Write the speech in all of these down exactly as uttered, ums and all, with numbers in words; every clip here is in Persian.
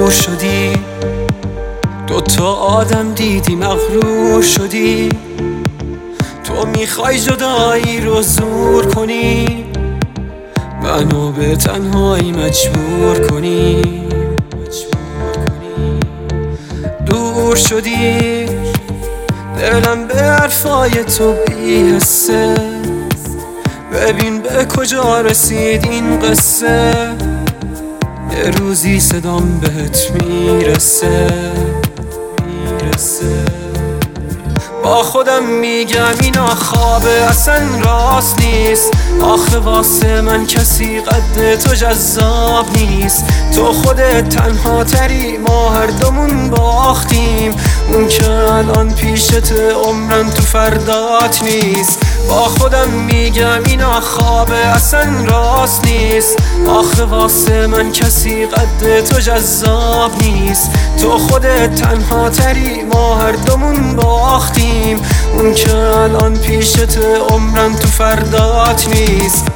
دور شدی، دوتا آدم دیدی مغرور شدی. تو میخوای جدایی رو زور کنی، منو به تنهایی مجبور کنی. دور شدی، دلم به حرفای تو بی‌حسه. ببین به کجا رسید این قصه، یه روزی صدام بهت میرسه میرسه با خودم میگم اینا خوابه، اصلا راست نیست. آخه واسه من کسی قد تو جذاب نیست. تو خودت تنها تری، ما هر دومون باختیم. اون که الان پیشت عمرن تو فردات نیست. با خودم میگم اینا خوابه، اصلا راست نیست. آخه واسه من کسی قد تو جذاب نیست. تو خودت تنها تری، ما هر دومون باختیم. اون که الان پیشت عمرن تو فردات نیست.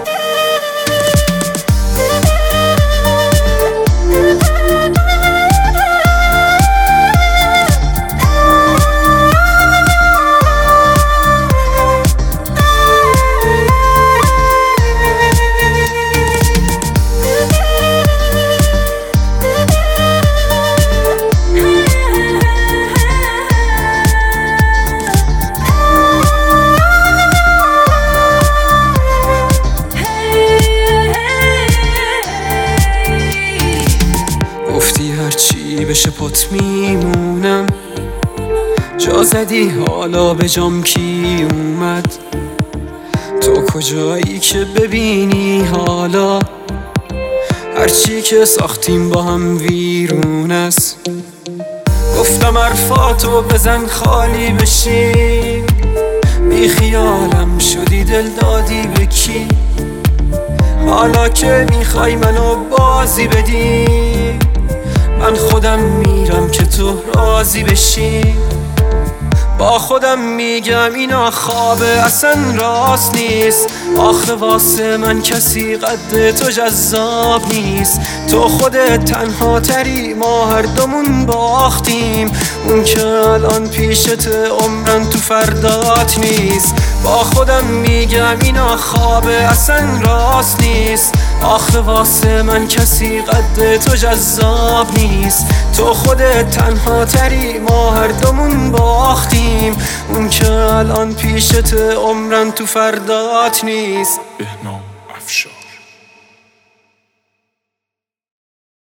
گفتی هرچی بشه پات میمونم، جا زدی حالا به جام کی اومد. تو کجایی که ببینی حالا، هرچی که ساختیم با هم ویرون است. گفتم حرفاتو بزن خالی بشی، بی خیالم شدی دل دادی به کی. حالا که میخوای منو بازی بدی، من خودم میرم که تو راضی بشی. با خودم میگم اینا خوابه، اصلا راست نیست. آخه واسه من کسی قد تو جذاب نیست. تو خودت تنها تری، ما هر دومون باختیم. اون که الان پیشت عمرن تو فردات نیست. با خودم میگم اینا خوابه، اصلا راست نیست. آخه واسه من کسی قد تو جذاب نیست. تو خودت تنها تری، ما هر دومون باختیم. اون که الان پیشت عمرن تو فردات نیست. بهنام افشار.